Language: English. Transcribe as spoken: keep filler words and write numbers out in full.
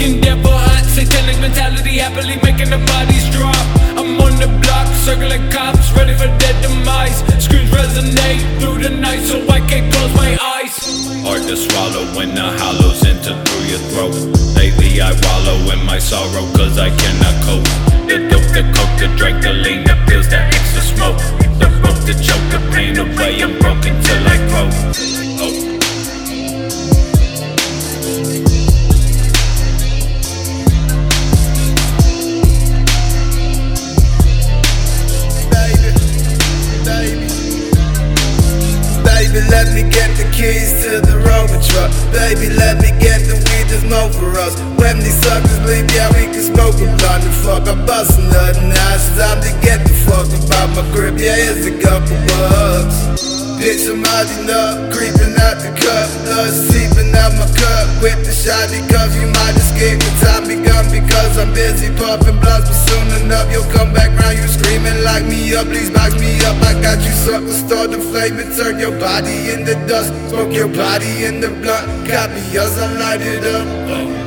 fucking devil hot, satanic mentality, happily making the bodies drop. I'm on the block, circling cops, ready for dead demise. Screams resonate through the night, so I can't close my eyes. Hard to swallow when the hollows enter through your throat. Lately I wallow in my sorrow, cause I cannot cope. The dope, the coke, the drink, the lean, the pills, the extra smoke. The rope, the choke, the pain away, I'm broken till I grow. Oh. Baby, let me get the keys to the Rover truck. Baby, let me get the weed that's more for us. When these suckers leave, yeah, we can smoke a blunt and fuck. I'm bustin' nothing now, it's time to get the fuck about my crib. Yeah, here's a couple bucks. Bitch, I'm hiding up, creeping out the cup. Lust seeping out my cup with the shotty cuffs. You might escape the time begun because I'm busy puffing blunts. But soon enough, you'll come back round, you screaming, like me up, please box me up. I got you sucker, start the flame and turn your body into dust. Smoke your body in the blunt, copy us, I light it up.